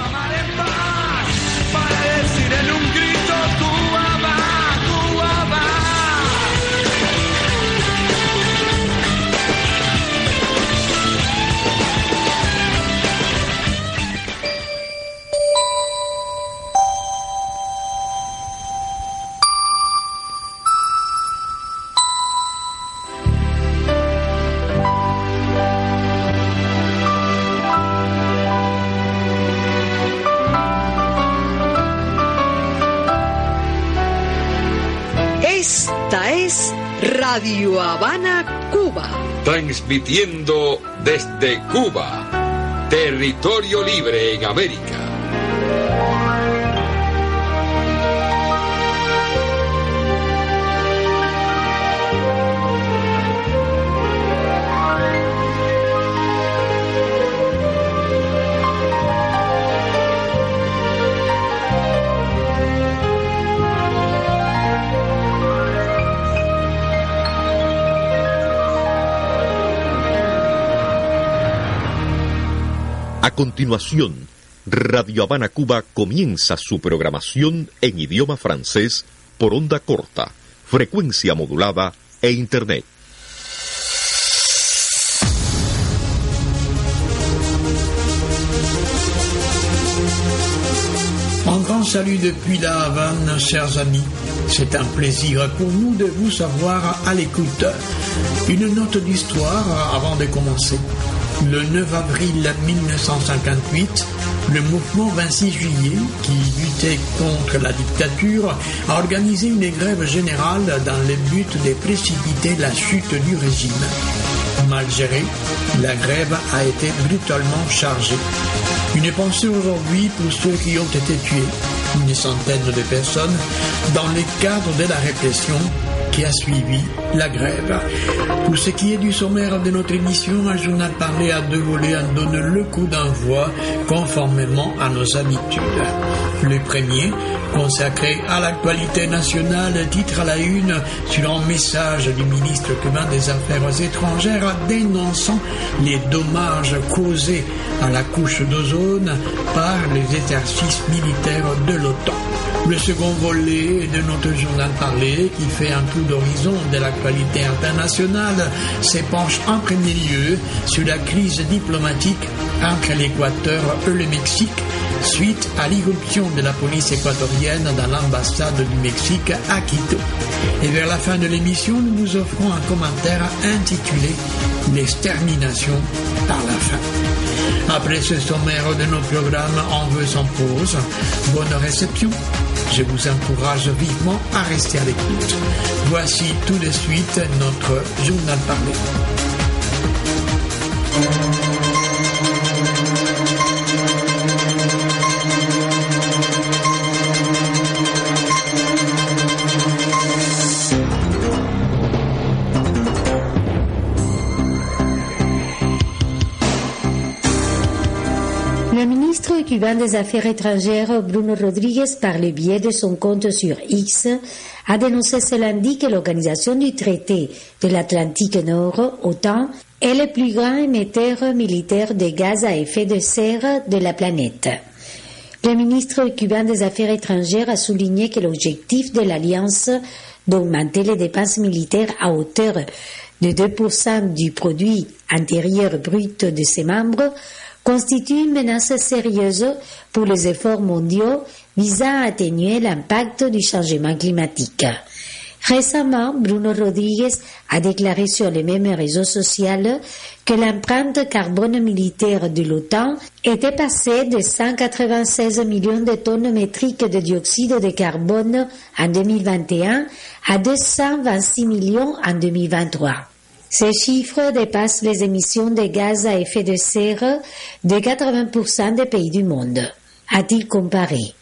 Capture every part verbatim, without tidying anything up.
amar en paz, para decir en un grito, Cuba va, Cuba va. Esta es Radio Habana, Cuba. Transmitiendo desde Cuba, territorio libre en América. A continuación, Radio Habana Cuba comienza su programación en idioma francés por onda corta, frecuencia modulada e Internet. Un grand salut depuis la Havane, chers amis. C'est un plaisir pour nous de vous savoir à l'écoute. Une note d'histoire avant de commencer. Le neuf avril mille neuf cent cinquante-huit, le mouvement vingt-six juillet, qui luttait contre la dictature, a organisé une grève générale dans le but de précipiter la chute du régime. Mal gérée, la grève a été brutalement chargée. Une pensée aujourd'hui pour ceux qui ont été tués, une centaine de personnes, dans le cadre de la répression qui a suivi la grève. Pour ce qui est du sommaire de notre émission, un journal parlé à deux volets en donne le coup d'envoi conformément à nos habitudes. Le premier, consacré à l'actualité nationale, titre à la une sur un message du ministre cubain des Affaires étrangères dénonçant les dommages causés à la couche d'ozone par les exercices militaires de l'OTAN. Le second volet de notre journal parlé, qui fait un tour d'horizon de l'actualité internationale, s'épanche en premier lieu sur la crise diplomatique entre l'Équateur et le Mexique, suite à l'irruption de la police équatorienne dans l'ambassade du Mexique à Quito. Et vers la fin de l'émission, nous vous offrons un commentaire intitulé « L'extermination par la faim ». Après ce sommaire de nos programmes en vœux sans pause, bonne réception. Je vous encourage vivement à rester à l'écoute. Voici tout de suite notre journal parlé. Le ministre cubain des Affaires étrangères, Bruno Rodríguez, par le biais de son compte sur X, a dénoncé ce lundi que l'organisation du traité de l'Atlantique Nord, OTAN, est le plus grand émetteur militaire de gaz à effet de serre de la planète. Le ministre cubain des Affaires étrangères a souligné que l'objectif de l'Alliance d'augmenter les dépenses militaires à hauteur de deux pour cent du produit intérieur brut de ses membres constitue une menace sérieuse pour les efforts mondiaux visant à atténuer l'impact du changement climatique. Récemment, Bruno Rodríguez a déclaré sur les mêmes réseaux sociaux que l'empreinte carbone militaire de l'OTAN était passée de cent quatre-vingt-seize millions de tonnes métriques de dioxyde de carbone en deux mille vingt et un à deux cent vingt-six millions en deux mille vingt-trois. Ces chiffres dépassent les émissions de gaz à effet de serre de quatre-vingts pour cent des pays du monde, a-t-il comparé.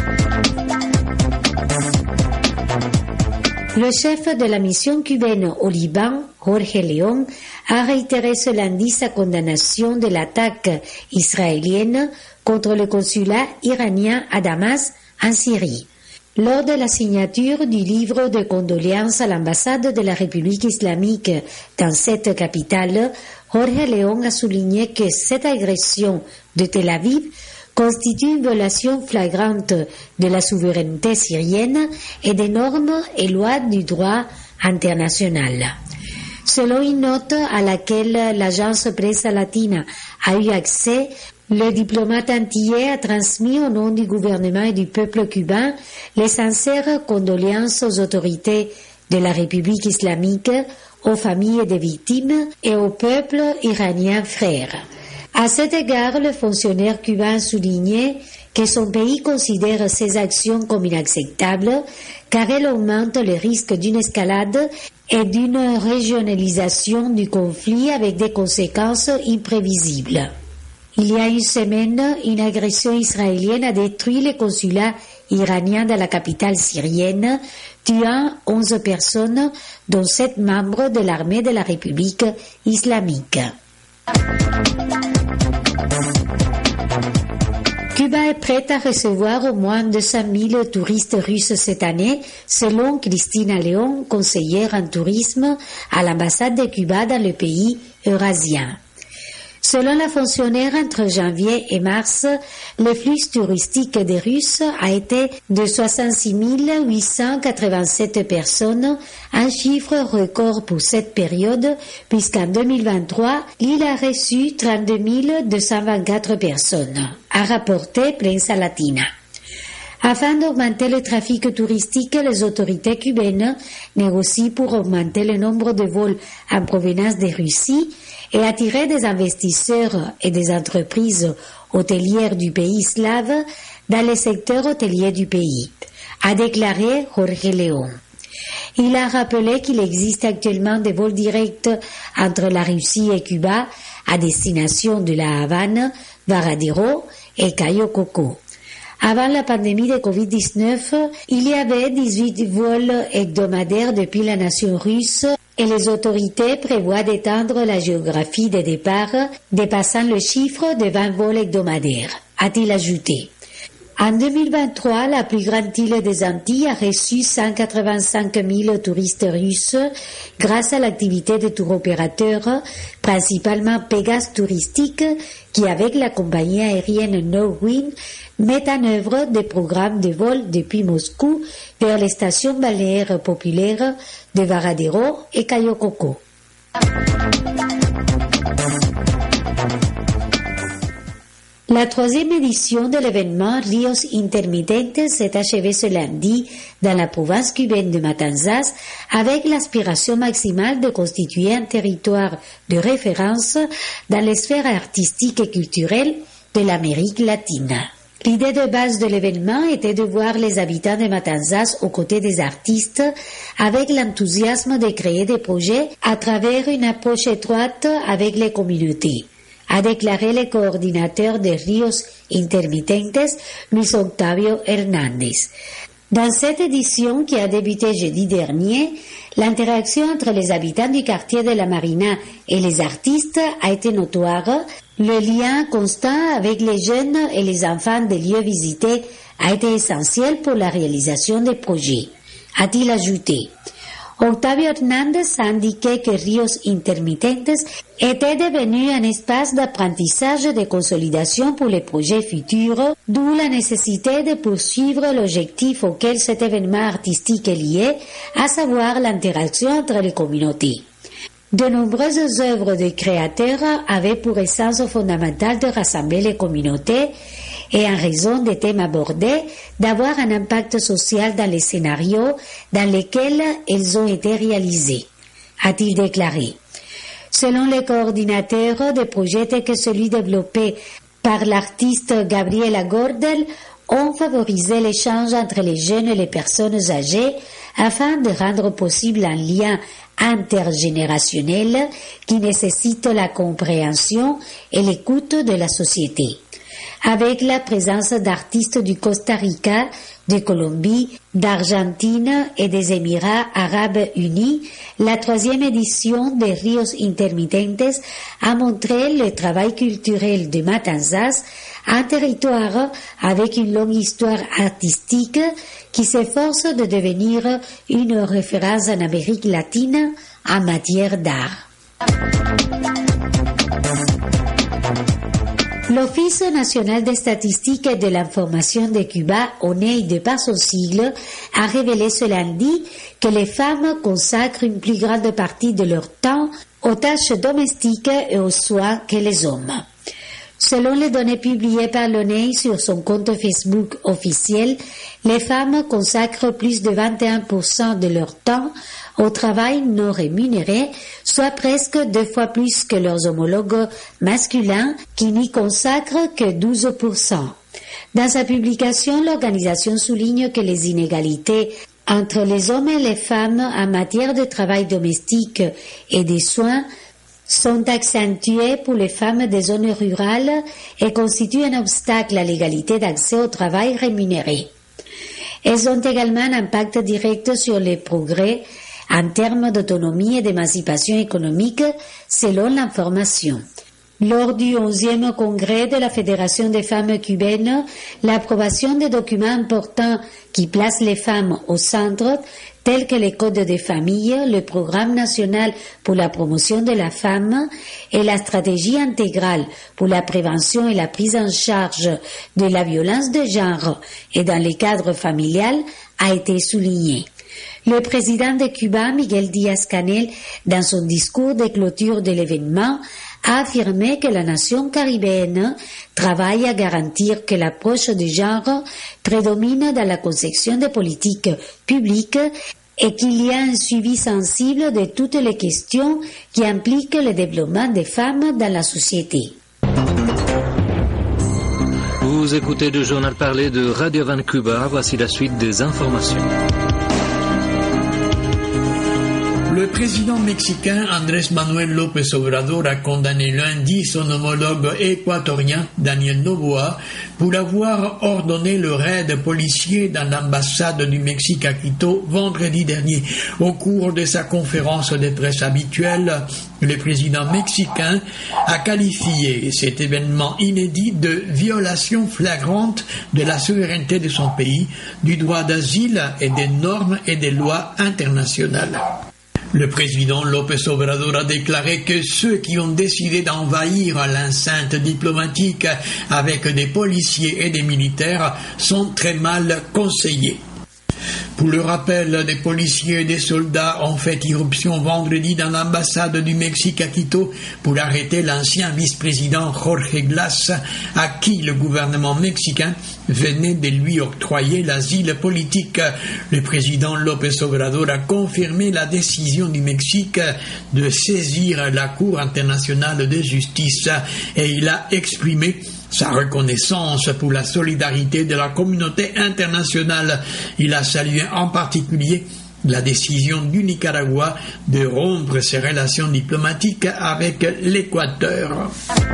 Le chef de la mission cubaine au Liban, Jorge León, a réitéré ce lundi sa condamnation de l'attaque israélienne contre le consulat iranien à Damas, en Syrie. Lors de la signature du livre de condoléances à l'ambassade de la République islamique dans cette capitale, Jorge León a souligné que cette agression de Tel Aviv constitue une violation flagrante de la souveraineté syrienne et des normes et lois du droit international. Selon une note à laquelle l'agence Presse Latina a eu accès, le diplomate antillais a transmis au nom du gouvernement et du peuple cubain les sincères condoléances aux autorités de la République islamique, aux familles des victimes et au peuple iranien frère. À cet égard, le fonctionnaire cubain a souligné que son pays considère ces actions comme inacceptables car elles augmentent le risque d'une escalade et d'une régionalisation du conflit avec des conséquences imprévisibles. Il y a une semaine, une agression israélienne a détruit le consulat iranien de la capitale syrienne, tuant onze personnes, dont sept membres de l'armée de la République islamique. Cuba est prête à recevoir au moins deux cent mille touristes russes cette année, selon Cristina León, conseillère en tourisme à l'ambassade de Cuba dans le pays eurasien. Selon la fonctionnaire, entre janvier et mars, le flux touristique des Russes a été de soixante-six mille huit cent quatre-vingt-sept personnes, un chiffre record pour cette période, puisqu'en deux mille vingt-trois, l'île a reçu trente-deux mille deux cent vingt-quatre personnes, a rapporté Presse Latina. Afin d'augmenter le trafic touristique, les autorités cubaines négocient pour augmenter le nombre de vols en provenance de Russie et attirer des investisseurs et des entreprises hôtelières du pays slave dans les secteurs hôteliers du pays, a déclaré Jorge León. Il a rappelé qu'il existe actuellement des vols directs entre la Russie et Cuba à destination de La Havane, Varadero et Cayo Coco. Avant la pandémie de covid dix-neuf, il y avait dix-huit vols hebdomadaires depuis la nation russe et les autorités prévoient d'étendre la géographie des départs, dépassant le chiffre de vingt vols hebdomadaires, a-t-il ajouté. En deux mille vingt-trois, la plus grande île des Antilles a reçu cent quatre-vingt-cinq mille touristes russes grâce à l'activité des tour-opérateurs, principalement Pegasus Touristique, qui avec la compagnie aérienne Norwind met en œuvre des programmes de vol depuis Moscou vers les stations balnéaires populaires de Varadero et Cayo Coco. La troisième édition de l'événement Ríos Intermitentes s'est achevée ce lundi dans la province cubaine de Matanzas avec l'aspiration maximale de constituer un territoire de référence dans les sphères artistiques et culturelles de l'Amérique latine. L'idée de base de l'événement était de voir les habitants de Matanzas aux côtés des artistes avec l'enthousiasme de créer des projets à travers une approche étroite avec les communautés, a déclaré le coordinateur de Ríos Intermitentes, Luis Octavio Hernández. Dans cette édition qui a débuté jeudi dernier, l'interaction entre les habitants du quartier de la Marina et les artistes a été notoire. Le lien constant avec les jeunes et les enfants des lieux visités a été essentiel pour la réalisation des projets, a-t-il ajouté. Octavio Hernández a indiqué que Ríos Intermitentes était devenu un espace d'apprentissage et de consolidation pour les projets futurs, d'où la nécessité de poursuivre l'objectif auquel cet événement artistique est lié, à savoir l'interaction entre les communautés. De nombreuses œuvres de créateurs avaient pour essence fondamentale de rassembler les communautés et en raison des thèmes abordés, d'avoir un impact social dans les scénarios dans lesquels elles ont été réalisées, a-t-il déclaré. Selon les coordinateurs de projets tels que celui développé par l'artiste Gabriela Gordel, ont favorisé l'échange entre les jeunes et les personnes âgées afin de rendre possible un lien intergénérationnel qui nécessite la compréhension et l'écoute de la société. Avec la présence d'artistes du Costa Rica, de Colombie, d'Argentine et des Émirats arabes unis, la troisième édition des Ríos Intermitentes a montré le travail culturel de Matanzas, un territoire avec une longue histoire artistique qui s'efforce de devenir une référence en Amérique latine en matière d'art. L'Office national des statistiques et de l'information de Cuba, O N E I de par son sigle, a révélé ce lundi que les femmes consacrent une plus grande partie de leur temps aux tâches domestiques et aux soins que les hommes. Selon les données publiées par l'O N E I sur son compte Facebook officiel, les femmes consacrent plus de vingt et un pour cent de leur temps au travail non rémunéré, soit presque deux fois plus que leurs homologues masculins qui n'y consacrent que douze pour cent. Dans sa publication, l'organisation souligne que les inégalités entre les hommes et les femmes en matière de travail domestique et des soins sont accentuées pour les femmes des zones rurales et constituent un obstacle à l'égalité d'accès au travail rémunéré. Elles ont également un impact direct sur les progrès en termes d'autonomie et d'émancipation économique, selon l'information. Lors du onzième congrès de la Fédération des femmes cubaines, l'approbation des documents importants qui placent les femmes au centre, tels que les codes des familles, le programme national pour la promotion de la femme et la stratégie intégrale pour la prévention et la prise en charge de la violence de genre et dans les cadres familial, a été souligné. Le président de Cuba, Miguel Díaz-Canel, dans son discours de clôture de l'événement, a affirmé que la nation caribéenne travaille à garantir que l'approche du genre prédomine dans la conception des politiques publiques et qu'il y a un suivi sensible de toutes les questions qui impliquent le développement des femmes dans la société. Vous écoutez le journal parlé de Radio Havana Cuba. Voici la suite des informations. Le président mexicain Andrés Manuel López Obrador a condamné lundi son homologue équatorien Daniel Noboa pour avoir ordonné le raid policier dans l'ambassade du Mexique à Quito vendredi dernier. Au cours de sa conférence de presse habituelle, le président mexicain a qualifié cet événement inédit de violation flagrante de la souveraineté de son pays, du droit d'asile et des normes et des lois internationales. Le président López Obrador a déclaré que ceux qui ont décidé d'envahir l'enceinte diplomatique avec des policiers et des militaires sont très mal conseillés. Pour le rappel, des policiers et des soldats ont fait irruption vendredi dans l'ambassade du Mexique à Quito pour arrêter l'ancien vice-président Jorge Glass, à qui le gouvernement mexicain venait de lui octroyer l'asile politique. Le président López Obrador a confirmé la décision du Mexique de saisir la Cour internationale de justice et il a exprimé sa reconnaissance pour la solidarité de la communauté internationale. Il a salué en particulier la décision du Nicaragua de rompre ses relations diplomatiques avec l'Équateur.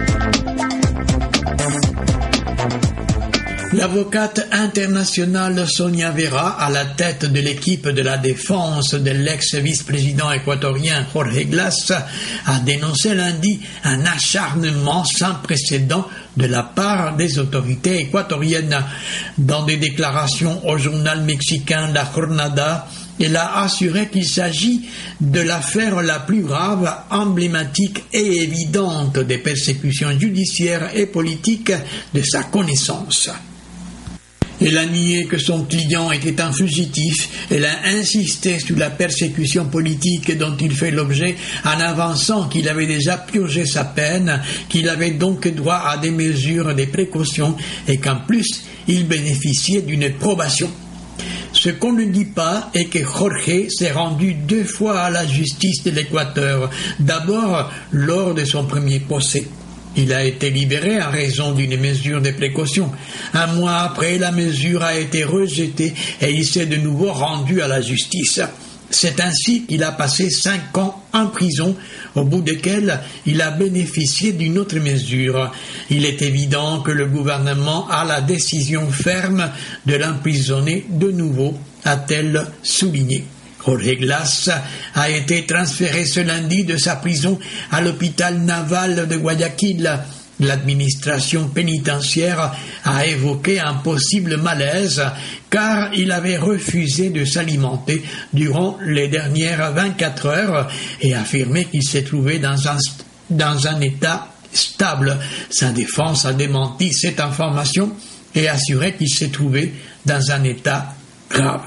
L'avocate internationale Sonia Vera, à la tête de l'équipe de la défense de l'ex-vice-président équatorien Jorge Glass, a dénoncé lundi un acharnement sans précédent de la part des autorités équatoriennes. Dans des déclarations au journal mexicain La Jornada, elle a assuré qu'il s'agit de l'affaire la plus grave, emblématique et évidente des persécutions judiciaires et politiques de sa connaissance. Elle a nié que son client était un fugitif. Elle a insisté sur la persécution politique dont il fait l'objet en avançant qu'il avait déjà purgé sa peine, qu'il avait donc droit à des mesures de précaution et qu'en plus, il bénéficiait d'une probation. Ce qu'on ne dit pas est que Jorge s'est rendu deux fois à la justice de l'Équateur. D'abord, lors de son premier procès. Il a été libéré en raison d'une mesure de précaution. Un mois après, la mesure a été rejetée et il s'est de nouveau rendu à la justice. C'est ainsi qu'il a passé cinq ans en prison, au bout desquels il a bénéficié d'une autre mesure. Il est évident que le gouvernement a la décision ferme de l'emprisonner de nouveau, a-t-elle souligné. Jorge Glass a été transféré ce lundi de sa prison à l'hôpital naval de Guayaquil. L'administration pénitentiaire a évoqué un possible malaise car il avait refusé de s'alimenter durant les dernières vingt-quatre heures et affirmé qu'il s'est trouvé dans un, dans un état stable. Sa défense a démenti cette information et assuré qu'il s'est trouvé dans un état grave.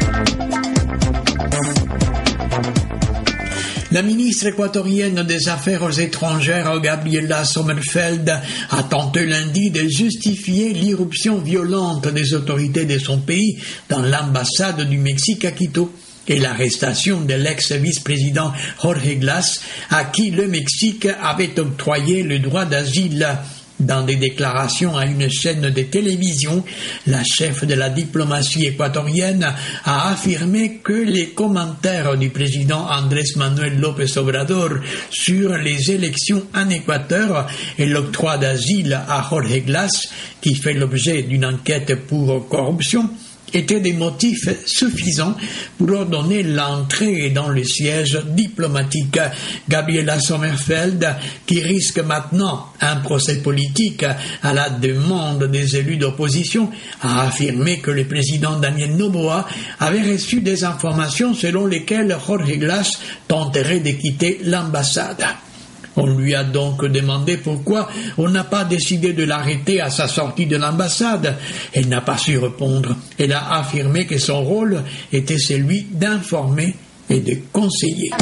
La ministre équatorienne des Affaires étrangères, Gabriela Sommerfeld, a tenté lundi de justifier l'irruption violente des autorités de son pays dans l'ambassade du Mexique à Quito et l'arrestation de l'ex-vice-président Jorge Glass, à qui le Mexique avait octroyé le droit d'asile. Dans des déclarations à une chaîne de télévision, la chef de la diplomatie équatorienne a affirmé que les commentaires du président Andrés Manuel López Obrador sur les élections en Équateur et l'octroi d'asile à Jorge Glass, qui fait l'objet d'une enquête pour corruption, étaient des motifs suffisants pour ordonner l'entrée dans le siège diplomatique. Gabriela Sommerfeld, qui risque maintenant un procès politique à la demande des élus d'opposition, a affirmé que le président Daniel Noboa avait reçu des informations selon lesquelles Jorge Glass tenterait de quitter l'ambassade. On lui a donc demandé pourquoi on n'a pas décidé de l'arrêter à sa sortie de l'ambassade. Elle n'a pas su répondre. Elle a affirmé que son rôle était celui d'informer et de conseiller.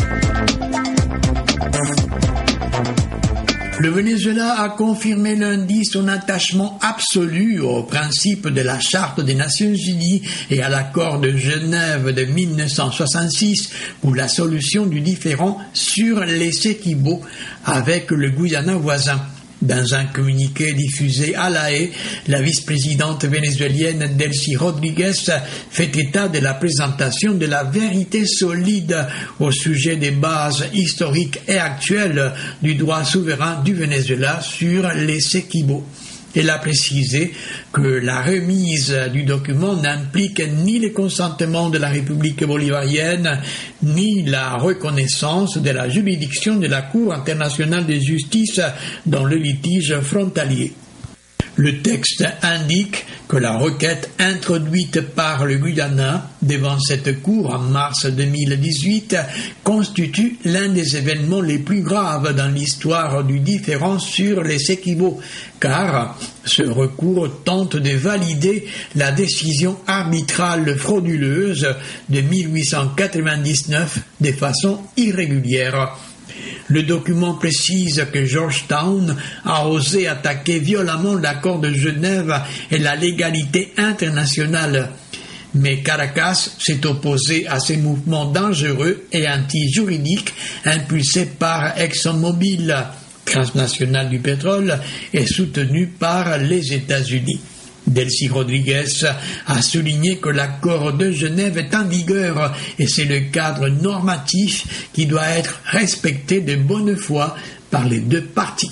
Le Venezuela a confirmé lundi son attachement absolu aux principes de la Charte des Nations Unies et à l'accord de Genève de mille neuf cent soixante-six pour la solution du différend sur les Essequibo avec le Guyana voisin. Dans un communiqué diffusé à La Haye, la vice-présidente vénézuélienne Delcy Rodriguez fait état de la présentation de la vérité solide au sujet des bases historiques et actuelles du droit souverain du Venezuela sur les Essequibo. Elle a précisé que la remise du document n'implique ni le consentement de la République bolivarienne, ni la reconnaissance de la juridiction de la Cour internationale de justice dans le litige frontalier. Le texte indique que la requête introduite par le Guyana devant cette cour en mars deux mille dix-huit constitue l'un des événements les plus graves dans l'histoire du différend sur les Essequibo, car ce recours tente de valider la décision arbitrale frauduleuse de mille huit cent quatre-vingt-dix-neuf de façon irrégulière. Le document précise que Georgetown a osé attaquer violemment l'accord de Genève et la légalité internationale. Mais Caracas s'est opposé à ces mouvements dangereux et anti-juridiques impulsés par ExxonMobil, transnationale du pétrole, et soutenus par les États-Unis. Delcy Rodriguez a souligné que l'accord de Genève est en vigueur et c'est le cadre normatif qui doit être respecté de bonne foi par les deux parties.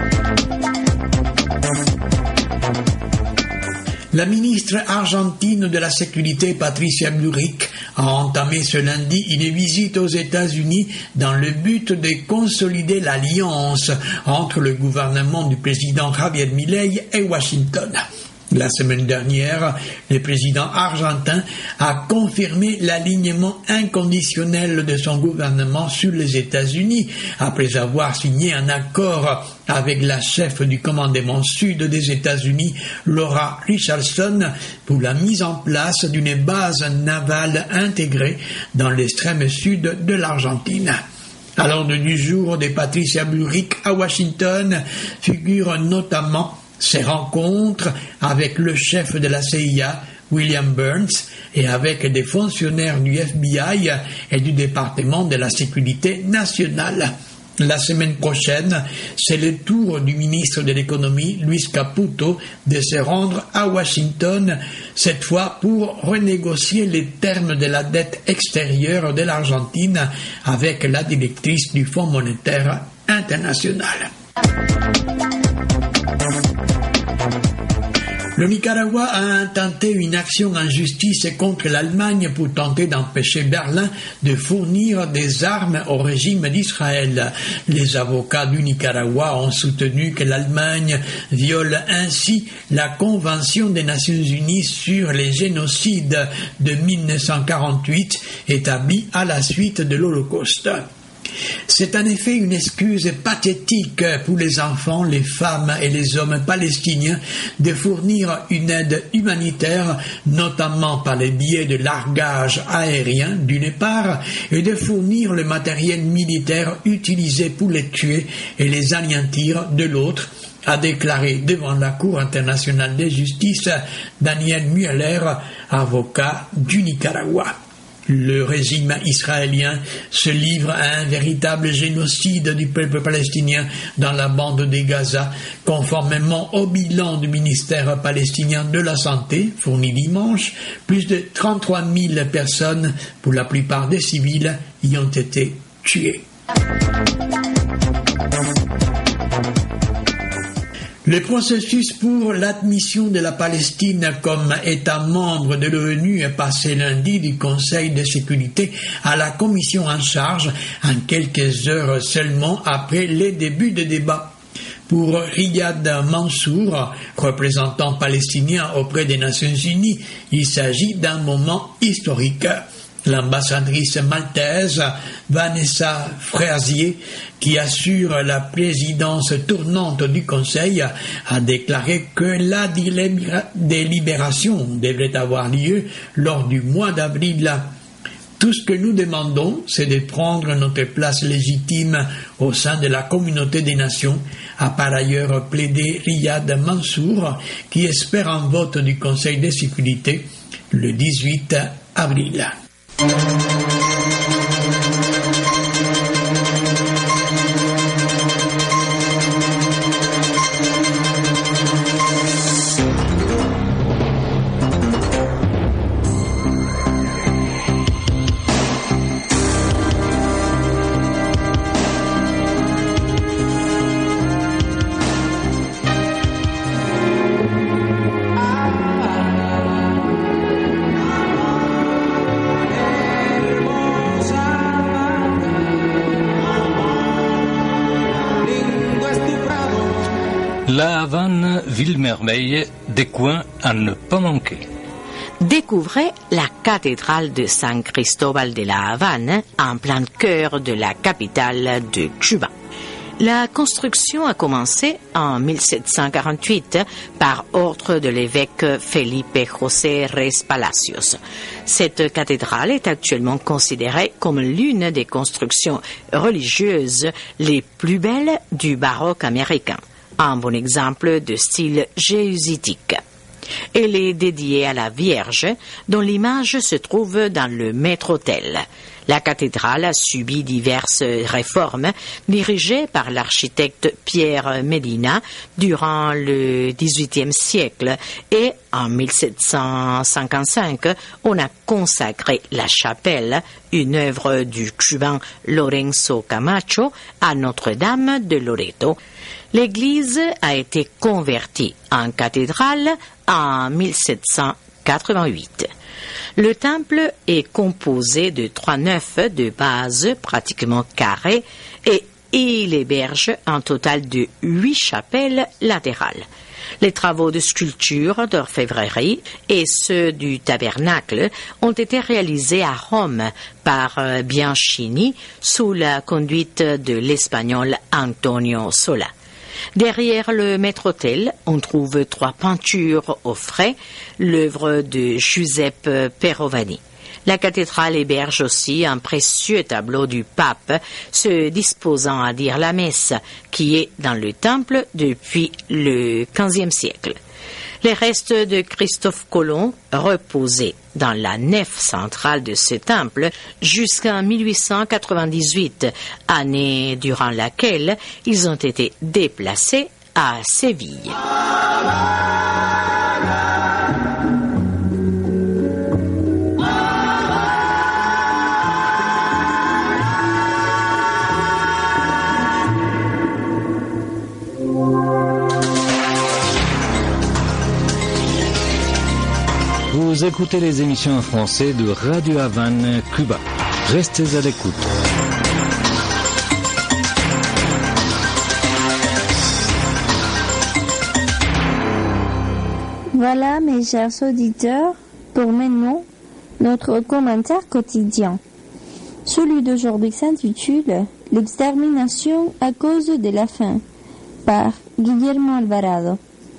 La ministre argentine de la Sécurité, Patricia Bullrich, a entamé ce lundi une visite aux États-Unis dans le but de consolider l'alliance entre le gouvernement du président Javier Milei et Washington. La semaine dernière, le président argentin a confirmé l'alignement inconditionnel de son gouvernement sur les États-Unis après avoir signé un accord avec la chef du commandement sud des États-Unis, Laura Richardson, pour la mise en place d'une base navale intégrée dans l'extrême sud de l'Argentine. À l'ordre du jour de Patricia Bullrich à Washington figurent notamment ces rencontres avec le chef de la C I A, William Burns, et avec des fonctionnaires du F B I et du département de la Sécurité nationale. La semaine prochaine, c'est le tour du ministre de l'économie, Luis Caputo, de se rendre à Washington, cette fois pour renégocier les termes de la dette extérieure de l'Argentine avec la directrice du Fonds monétaire international. Le Nicaragua a intenté une action en justice contre l'Allemagne pour tenter d'empêcher Berlin de fournir des armes au régime d'Israël. Les avocats du Nicaragua ont soutenu que l'Allemagne viole ainsi la Convention des Nations Unies sur les génocides de mille neuf cent quarante-huit établie à la suite de l'Holocauste. C'est en effet une excuse pathétique pour les enfants, les femmes et les hommes palestiniens de fournir une aide humanitaire, notamment par le biais de largage aérien d'une part, et de fournir le matériel militaire utilisé pour les tuer et les anéantir de l'autre, a déclaré devant la Cour internationale de justice Daniel Mueller, avocat du Nicaragua. Le régime israélien se livre à un véritable génocide du peuple palestinien dans la bande de Gaza, conformément au bilan du ministère palestinien de la Santé, fourni dimanche. Plus de trente-trois mille personnes, pour la plupart des civils, y ont été tuées. Le processus pour l'admission de la Palestine comme État membre de l'ONU est passé lundi du Conseil de sécurité à la commission en charge, en quelques heures seulement après les débuts des débats. Pour Riyad Mansour, représentant palestinien auprès des Nations Unies, il s'agit d'un moment historique. L'ambassadrice maltaise Vanessa Frazier, qui assure la présidence tournante du Conseil, a déclaré que la délibération devrait avoir lieu lors du mois d'avril. Tout ce que nous demandons, c'est de prendre notre place légitime au sein de la communauté des nations, a par ailleurs plaidé Riyad Mansour, qui espère un vote du Conseil de sécurité le dix-huit avril. La Havane, ville merveille, des coins à ne pas manquer. Découvrez la cathédrale de San Cristóbal de la Havane, en plein cœur de la capitale de Cuba. La construction a commencé en mille sept cent quarante-huit par ordre de l'évêque Felipe José Reyes Palacios. Cette cathédrale est actuellement considérée comme l'une des constructions religieuses les plus belles du baroque américain. Un bon exemple de style jésuitique. Elle est dédiée à la Vierge, dont l'image se trouve dans le maître-autel. La cathédrale a subi diverses réformes dirigées par l'architecte Pierre Medina durant le dix-huitième siècle et en mille sept cent cinquante-cinq, on a consacré la chapelle, une œuvre du cubain Lorenzo Camacho, à Notre-Dame de Loreto. L'église a été convertie en cathédrale en mille sept cent quatre-vingt-huit. Le temple est composé de trois nefs de base pratiquement carrées et il héberge un total de huit chapelles latérales. Les travaux de sculpture, d'orfèvrerie et ceux du tabernacle ont été réalisés à Rome par Bianchini sous la conduite de l'Espagnol Antonio Sola. Derrière le maître-autel, on trouve trois peintures au frais, l'œuvre de Giuseppe Perovani. La cathédrale héberge aussi un précieux tableau du pape se disposant à dire la messe, qui est dans le temple depuis le quinzième siècle. Les restes de Christophe Colomb reposaient dans la nef centrale de ce temple jusqu'en mille huit cent quatre-vingt-dix-huit, année durant laquelle ils ont été déplacés à Séville. Vous écoutez les émissions en français de Radio Havane, Cuba. Restez à l'écoute. Voilà, mes chers auditeurs, pour maintenant, notre commentaire quotidien. Celui d'aujourd'hui s'intitule « L'extermination à cause de la faim » par Guillermo Alvarado.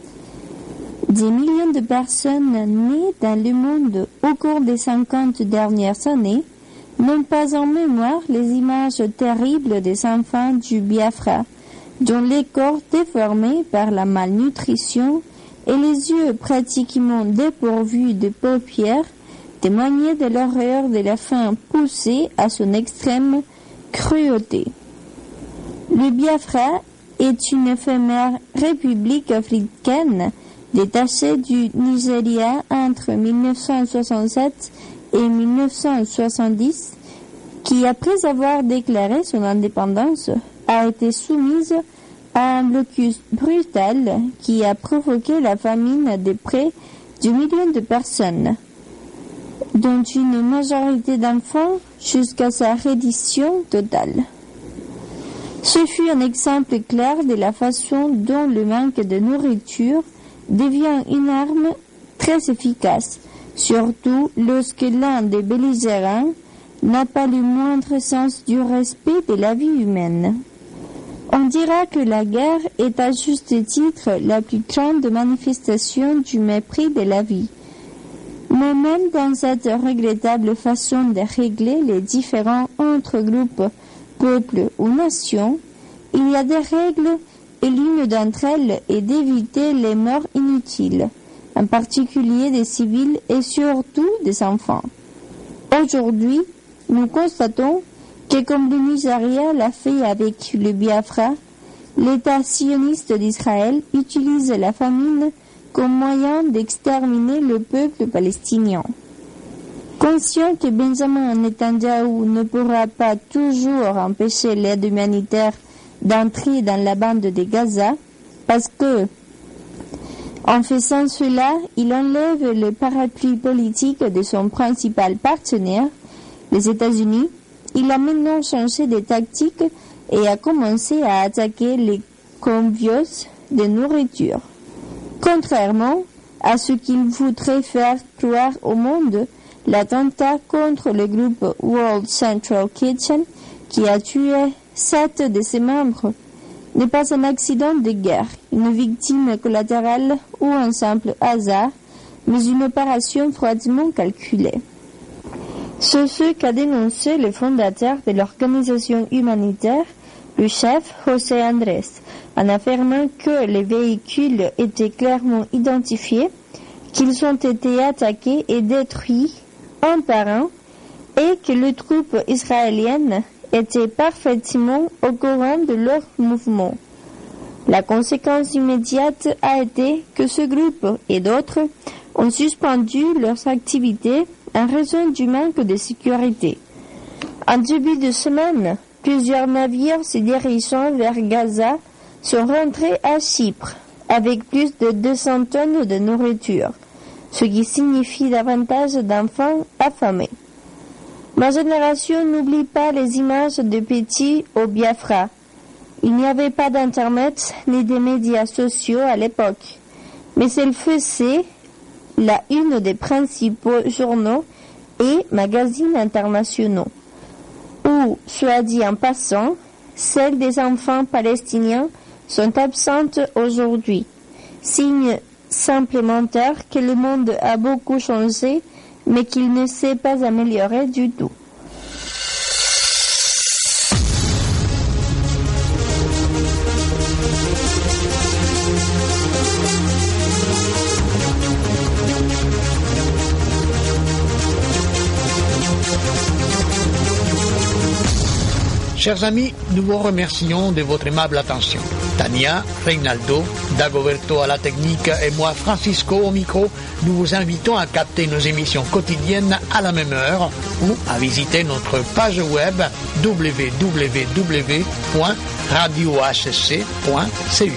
Des millions de personnes nées dans le monde au cours des cinquante dernières années n'ont pas en mémoire les images terribles des enfants du Biafra, dont les corps déformés par la malnutrition et les yeux pratiquement dépourvus de paupières témoignaient de l'horreur de la faim poussée à son extrême cruauté. Le Biafra est une éphémère république africaine détachée du Nigeria entre mille neuf cent soixante-sept et mille neuf cent soixante-dix, qui, après avoir déclaré son indépendance, a été soumise à un blocus brutal qui a provoqué la famine de près de millions de personnes, dont une majorité d'enfants jusqu'à sa reddition totale. Ce fut un exemple clair de la façon dont le manque de nourriture devient une arme très efficace, surtout lorsque l'un des belligérants n'a pas le moindre sens du respect de la vie humaine. On dira que la guerre est à juste titre la plus grande manifestation du mépris de la vie. Mais même dans cette regrettable façon de régler les différends entre groupes, peuples ou nations, il y a des règles et l'une d'entre elles est d'éviter les morts inutiles, en particulier des civils et surtout des enfants. Aujourd'hui, nous constatons que comme le Nigeria l'a fait avec le Biafra, l'État sioniste d'Israël utilise la famine comme moyen d'exterminer le peuple palestinien. Conscient que Benjamin Netanyahou ne pourra pas toujours empêcher l'aide humanitaire d'entrer dans la bande de Gaza, parce que, en faisant cela, il enlève le parapluie politique de son principal partenaire, les États-Unis. Il a maintenant changé de tactique et a commencé à attaquer les convois de nourriture. Contrairement à ce qu'il voudrait faire croire au monde, l'attentat contre le groupe World Central Kitchen, qui a tué sept de ses membres, n'est pas un accident de guerre, une victime collatérale ou un simple hasard, mais une opération froidement calculée. C'est ce qu'a dénoncé le fondateur de l'organisation humanitaire, le chef José Andrés, en affirmant que les véhicules étaient clairement identifiés, qu'ils ont été attaqués et détruits un par un, et que les troupes israéliennes étaient parfaitement au courant de leur mouvement. La conséquence immédiate a été que ce groupe et d'autres ont suspendu leurs activités en raison du manque de sécurité. En début de semaine, plusieurs navires se dirigeant vers Gaza sont rentrés à Chypre avec plus de deux cents tonnes de nourriture, ce qui signifie davantage d'enfants affamés. Ma génération n'oublie pas les images de petits au Biafra. Il n'y avait pas d'internet ni de médias sociaux à l'époque, mais elle faisait la une des principaux journaux et magazines internationaux, où, soit dit en passant, celles des enfants palestiniens sont absentes aujourd'hui, signe supplémentaire que le monde a beaucoup changé, mais qu'il ne s'est pas amélioré du tout. Chers amis, nous vous remercions de votre aimable attention. Tania, Reynaldo, Dagoberto à la technique et moi, Francisco, au micro, nous vous invitons à capter nos émissions quotidiennes à la même heure ou à visiter notre page web w w w point radio h c point c u.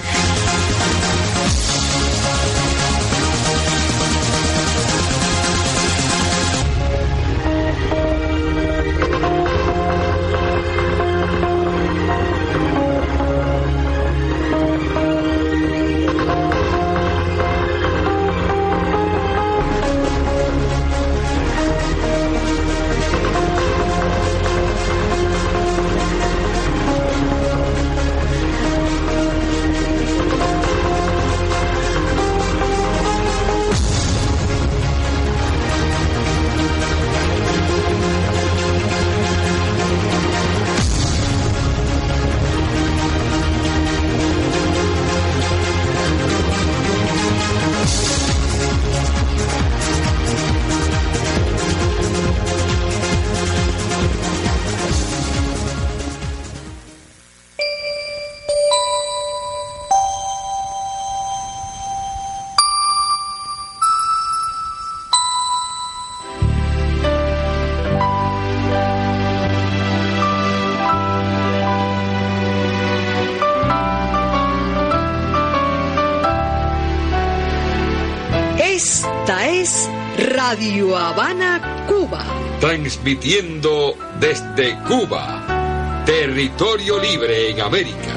Esta es Radio Habana, Cuba. Transmitiendo desde Cuba, territorio libre en América.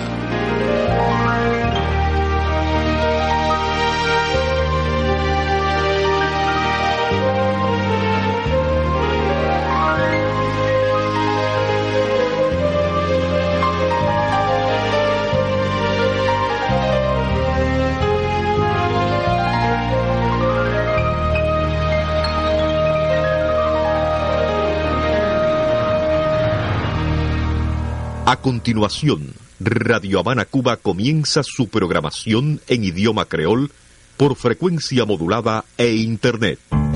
A continuación, Radio Habana Cuba comienza su programación en idioma creol por frecuencia modulada e Internet.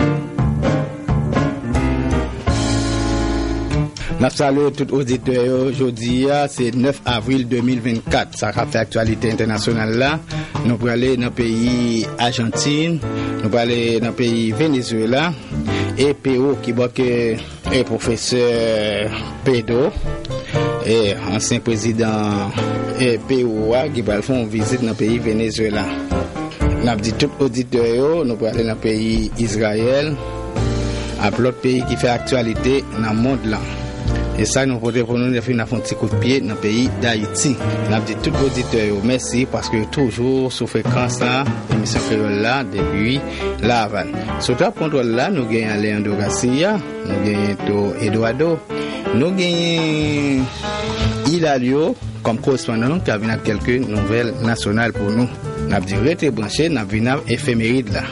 Nous saluons tous les auditeurs. Aujourd'hui, c'est neuf avril deux mille vingt-quatre. Ça a fait actualité internationale là. Nous allons aller dans le pays Argentine, nous allons aller dans le pays Venezuela. Et P O qui est professeur Pedro, et ancien président et P O A qui va faire une visite dans le pays Venezuela. Nous avons dit tous les auditeurs, nous allons aller dans le pays Israël, à l'autre pays qui fait actualité dans le monde là. Et ça, nous voulons pour nous faire un petit coup de pied dans le pays d'Haïti. Nous avons dit tous les auditeurs, merci parce que toujours sous fréquence là, l'émission créole là, depuis La Havane. Sur le contrôle là, nous gagnons Leandro Garcia, nous gagnons Eduardo, nous gagnons Hilario comme correspondant qui a venu quelques nouvelles nationales pour nous. Nous avons dit restez branchés, nous avons venu éphéméride là.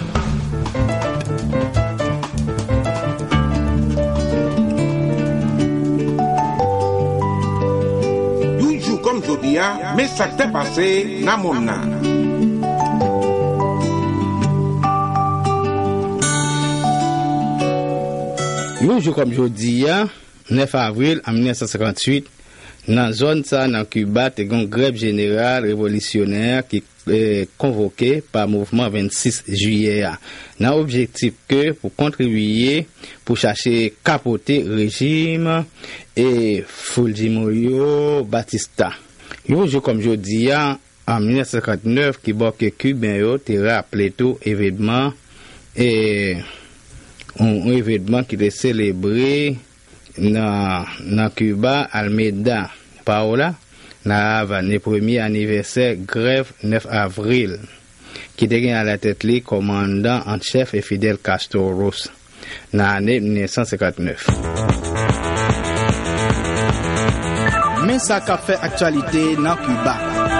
Mais ça t'est passé dans mon âme. Un jour comme aujourd'hui, neuf avril en mille neuf cent cinquante-huit, dans la zone ça, dans Cuba, il y a une grève générale révolutionnaire qui est convoquée par le mouvement vingt-six juillet. Dans l'objectif que pour contribuer, pour chercher capoter le régime et Fulgencio Batista. Un jour comme jeudi, en mille neuf cent cinquante-neuf, quiบอกque Cubain yo te rappelé tout événement et un événement qui était célébré dans dans Cuba, Almeida, Paola, dans Havane, le premier anniversaire grève neuf avril, qui était à la tête le commandant en chef et Fidel Castro Ruz, dans l'année mille neuf cent cinquante-neuf. Mais ça a fait actualité dans Cuba.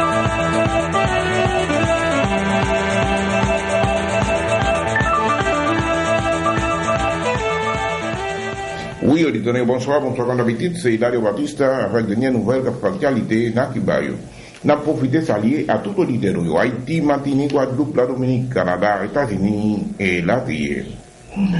Oui, auditeurs, bonsoir, bonsoir comme d'habitude, c'est Hilario Batista avec dernière nouvelle qui fait actualité dans Cuba. Nous avons profité de saluer à tous les auditeurs, Haïti, Martinique, Guadeloupe, la Dominique, Canada, États-Unis et la T I E.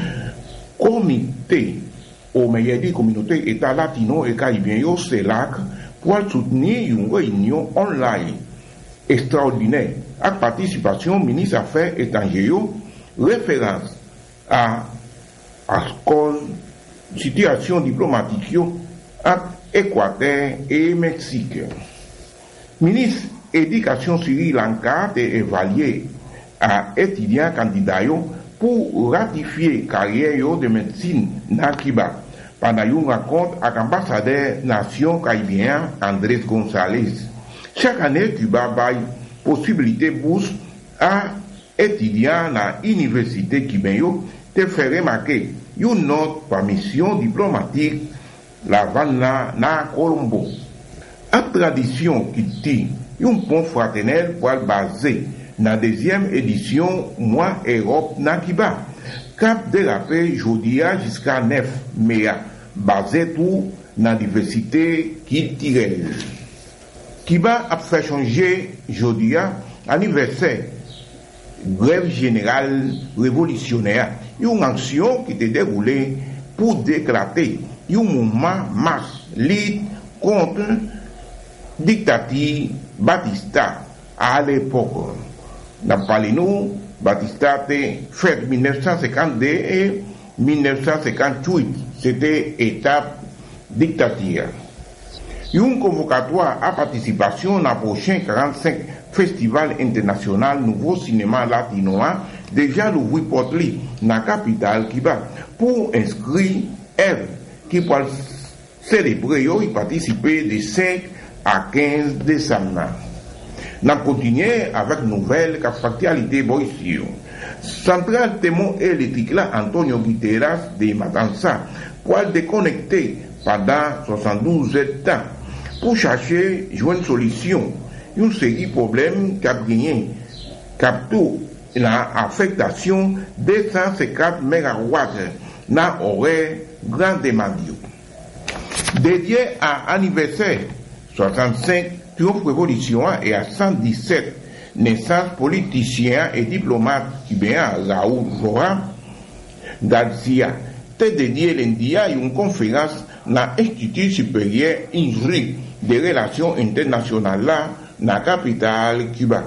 Comité au meilleur des communautés États latino et caribéens, c'est là pour soutenir une réunion online extraordinaire avec participation ministre Affaires étrangères, référence à la situation diplomatique avec Équateur et Mexique. Ministre Éducation Sri Lanka a évalué à étudiants candidats pour ratifier carrière de médecine dans Cuba. Pendant une rencontre avec l'ambassadeur nation caribéen Andrés González. Chaque année, Cuba baille possibilité bourse à étudiants dans l'université cubaine te faire remarquer une note par mission diplomatique la Havana na Colombo. La tradition qui dit un pont fraternel pour basé dans la deuxième édition Moi Europe na Cuba. Cap de la paix jodia jusqu'à neuf mai, basé tout dans la diversité culturelle. Cuba a fait changer jodia anniversaire grève générale révolutionnaire, une action qui était déroulée pour déclarer un mouvement masse lutte contre dictature Batista à l'époque. Dans Palino, Batista était fait mille neuf cent cinquante-deux et mille neuf cent cinquante-huit. C'était étape dictature. Une convocatoire à participation dans le prochain quarante-cinq Festival international Nouveau Cinéma Latinois déjà l'ouvrir porte-lit dans la capitale Cuba pour inscrire elle qui peut célébrer et participer de cinq à quinze décembre. Nous continuons avec nouvelle actualité ici. Centrale témoin électrique là, Antonio Guterres de Matanza, pour déconnecter pendant soixante-douze ans pour chercher une solution. Une série de problèmes qui a gagné captou l'affectation deux cent cinquante mégawatts dans l'horaire Grand Demadio. Dédié à l'anniversaire soixante-cinq triomphe révolution et à cent dix-sept naissance politicien et diplomate cubain Raúl Rojas Garcia, t'est dédié lundi à une conférence dans l'Institut supérieur I N R I des relations internationales là, dans la capitale Cuba.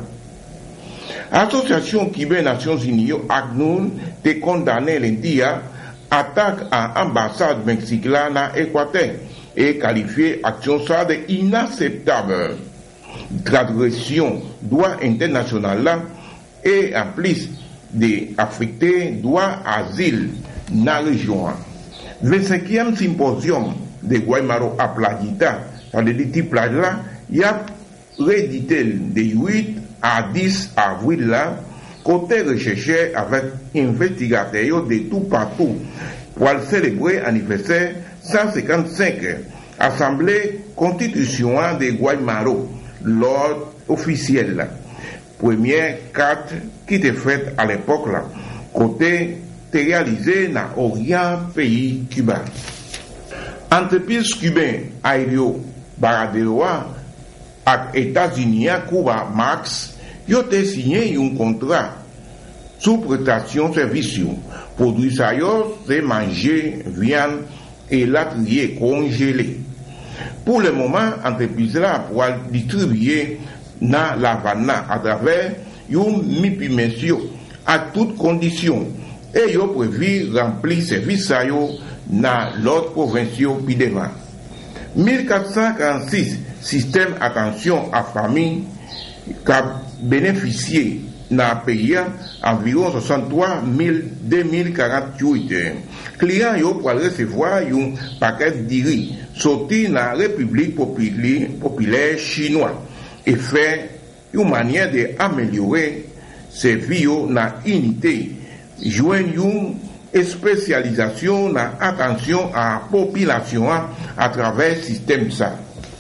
Association cubaine Nations Unies A C N U N te condamné lundi à attaque à l'ambassade mexicaine dans l'Équateur et qualifié action ça de inacceptable. Transgression droit international là et en plus d'affecter droit asile dans la région. vingt-cinquième symposium de Guaymaro à Playita, dans le petit plage là, il y a réédité de huit à dix avril là, côté recherché avec investigateurs de tout partout pour célébrer l'anniversaire cent cinquante-cinq Assemblée constitutionnelle de Guaymaro, l'ordre officiel là. Première carte qui était faite à l'époque là, côté réalisé dans l'Orient pays cubain. Entreprise cubaine Aéreo Baraderoa avec États-Unis Cuba Max, ils ont signé un contrat sous prestation service. Produit ça, c'est manger, viande et latrier congelé. Pour le moment, l'entreprise là pour distribuer dans la Havana à travers une mipimensio à toutes conditions. Et ils ont prévu remplir service à eux dans l'autre province puis devant. mille quatre cent quarante-six système attention à famille qui a bénéficié dans le pays environ soixante-trois mille deux mille quarante-huit. Clients ils pour recevoir un paquet de riz sorti dans la République populaire chinoise et faire une manière d'améliorer ses vies dans l'unité. Joignent une spécialisation dans l'attention à la population à travers le système ça.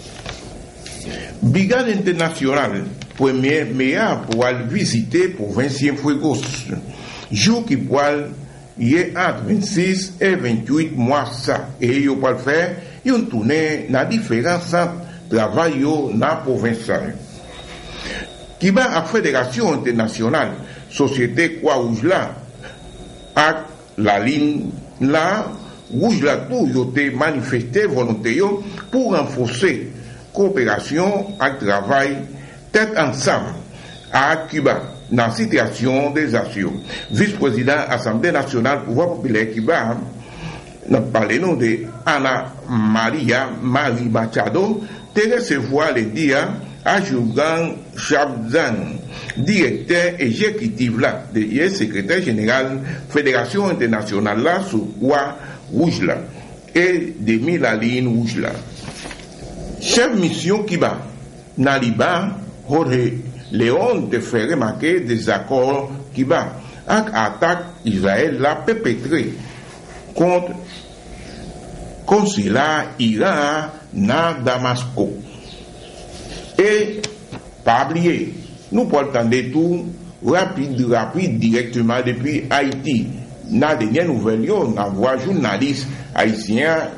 Brigade internationale, premier meilleur pour aller visiter pour vingt-cinquième Fuegos. Jour qui pour y est entre vingt-six et vingt-huit mois ça. Et il peut faire une tournée dans différents centres de travail dans la province. Qui va à la Fédération internationale, Société Croix-Rouge là, à la ligne là, Rouge là tout, ils ont manifesté volonté pour renforcer coopération et travail tête ensemble à Cuba dans la situation des actions. Vice-président Assemblée nationale pouvoir populaire Cuba, nous parlons de Ana Maria Marie Machado, te recevoir le dia à Jougan Chabzan, directeur exécutif là, de secrétaire général Fédération internationale là, sous Croix Rouge là, et de Milaline Rouge là. Chef mission Cuba, dans Liban, Jorge Léon te fait remarquer des accords Cuba, avec attaque Israël l'a perpétré contre consulat Iran dans Damasco. Et, pas oublier, nous pouvons attendre tout rapide, rapide, directement depuis Haïti. Dans la dernière nouvelle, on a vu journaliste haïtien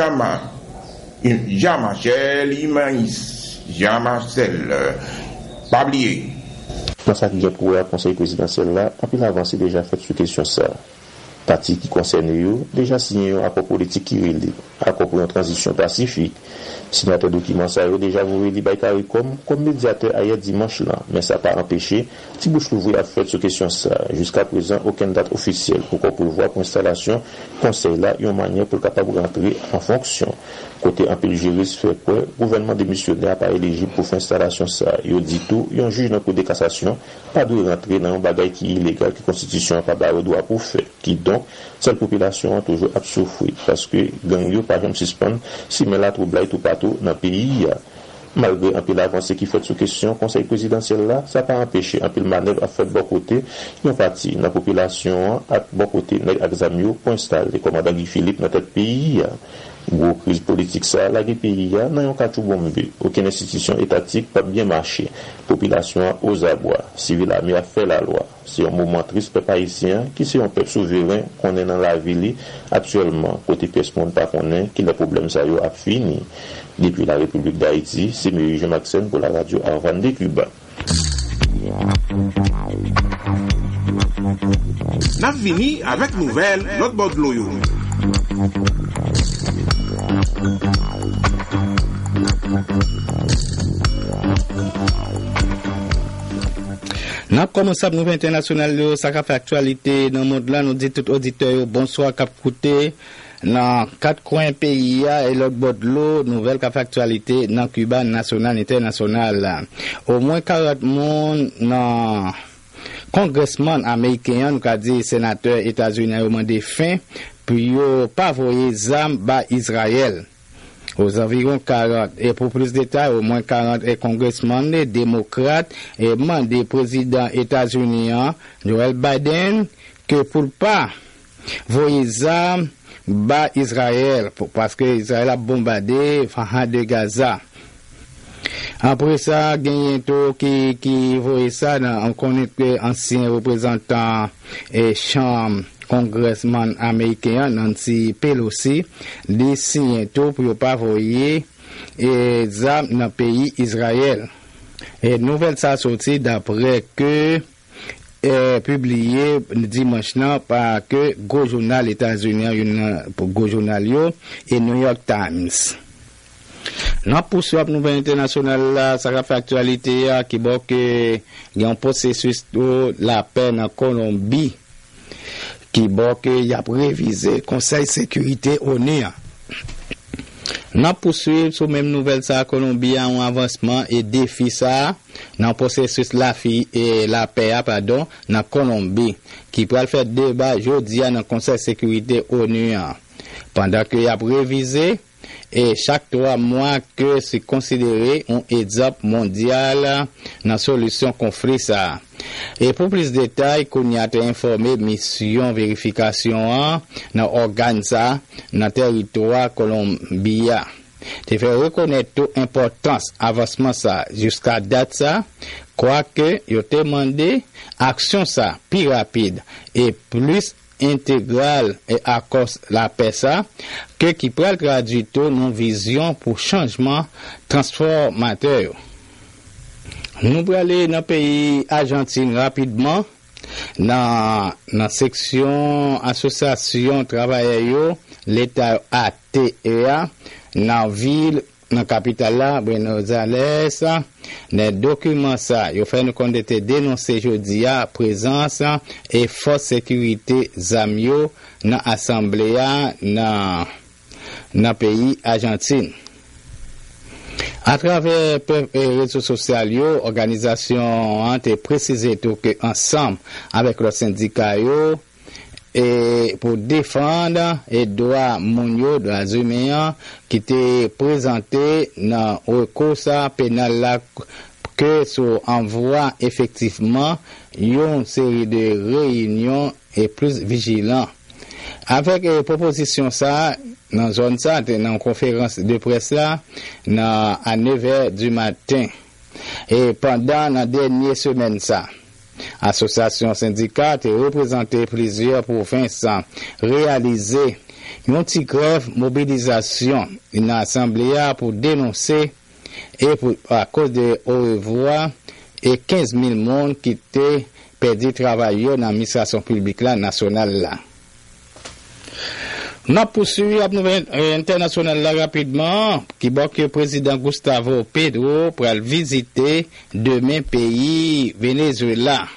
Jean-Marcel Imanis. Jean-Marcel, pas oublier. Dans sa qui est pour le conseil présidentiel là, après l'avancée déjà faite sur question ça. parti qui concerne eux déjà signé un accord politique qui relie accord pour une transition pacifique. Signateur document ça yo déjà vous li Baïkari comme comme médiateur hier dimanche là, mais ça pas empêché si bouche l'ouvrir à faire sur question ça. Jusqu'à présent aucune date officielle pour qu'on prévoit pour installation conseil là une manière pour capable rentrer en fonction. Côté un peu juriste fait quoi gouvernement démissionnaire pas éligible pour faire installation ça. Yo dit tout, un juge dans cour de cassation pas doit rentrer dans un bagage qui est illégal que constitution pas ba droit pour faire. Qui donc cette population a toujours à souffrir parce que gang yo par exemple suspend si mais la trouble tout partout dans le pays malgré un peu l'avancée qui fait sur question conseil présidentiel là ça pas empêché un peu le manœuvre a fait de bon côté une partie dans la population à bon côté nèg examio pour installer le commandant Guy Philippe dans notre pays gros crise politique ça la pays là non ka tout bombe aucune institution étatique pas bien marché population aux abois civil armé a fait la loi c'est un moment triste peuple haïtien qui c'est un peuple souverain qu'on est dans la ville actuellement côté pièce monde pas connaît qui le problème ça yo a fini depuis la République d'Haïti c'est M. Jean-Maxime pour la radio Havane de Cuba. N'a fini avec nouvelle l'autre bord de l'eau. N'a commencé à nouvelle internationale ça fait actualité dans le monde là nous dit tout auditeur bonsoir cap écouter dans quatre coins pays et l'autre bord de l'eau nouvelle cap actualité dans Cuba national international au moins quarante monde dans congressman américain nous a dit sénateur États-Unis a demandé fin pour pas voyer zam ba Israël aux environs quarante et pour plus de détails au moins quarante et congressman les démocrates et mandé président États-Unis Joe Biden que pour pas voyer zam ba Israël parce que Israël a bombardé Fahan de Gaza. Après ça, gagné tout qui qui voyait ça, on connaît que ancien représentant et chambre congressman américain Nancy Pelosi les signe tout pour pas voyer et ça dans pays Israël. Et nouvelle ça sorti d'après que est publié dimanche là par que gros journal États-Unis pour gros journal yo et New York Times. Dans poursuite nouvelle internationale là ça fait actualité qui bon que il y a un processus de la paix en Colombie qui bon que y a révisé Conseil sécurité O N U. N'a poursuivre sur même nouvelle ça Colombie en avancement et défi ça dans processus la fi et la paix pardon dans Colombie qui va faire débat jeudi dans Conseil sécurité O N U pendant que y a révisé et chaque trois mois que c'est considéré un exemple mondial dans solution conflit ça. Et pour plus de détails, qu'on y a informé mission vérification dans organe ça dans territoire Colombia. Tu fait reconnaître toute importance avancement ça jusqu'à date ça quoique yo te demandé action ça plus rapide et plus intégral et à cause la paix ça que qui peut traduire nos vision pour changement transformateur. Nous allons aller dans le pays Argentine rapidement dans la section association travailleurs l'État A T E A dans la ville dans la capitale là Buenos Aires les documents ça yo fait nous compte de dénoncer jeudi à présence et force sécurité zamio dans assemblée dans dans pays Argentine à travers les réseaux sociaux organisation ont précisé tout que ensemble avec le syndicat yo et pour défendre les droits mondiaux de la humains qui étaient présentés dans le recours pénal là que sur envoie effectivement une série de réunions et plus vigilants avec les propositions ça dans zone ça dans conférence de presse là dans à neuf heures du matin et pendant la dernière semaine ça association syndicate et représenté plusieurs provinces réaliser une petite grève mobilisation une assemblée pour dénoncer et pour à cause de au revoir et quinze mille monde qui étaient perdu travail dans l'administration publique là nationale là Nous poursuivons la nouvelle internationale là rapidement, qui dit que le président Gustavo Petro pour visiter demain pays Venezuela.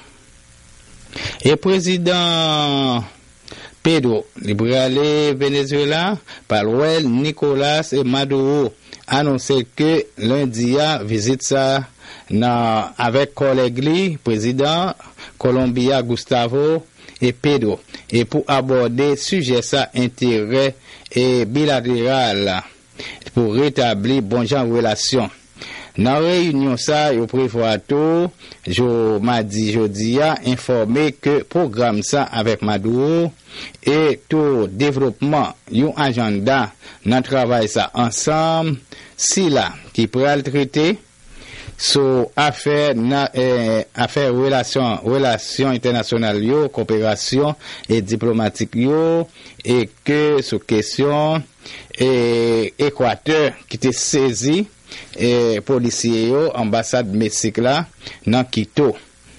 Et président Pedro, il pourrait aller Venezuela, par l'ouel Nicolas et Maduro annoncé que lundi a visite ça na, avec collègue président Colombia Gustavo et Pedro, et pour aborder sujet ça intérêt et bilatéral pour rétablir bon genre relation. Dans réunion ça, yo prévoit tout, je m'a dit jodi a informé que programme ça avec Maduro et tout développement yon agenda nan travail ça ensemble si là qui pral traiter sur affaire na eh, affaire relation relation internationale yo coopération et diplomatique yo et que sur question et Équateur qui était saisi et policiers yo ambassade Mexique là dans Quito.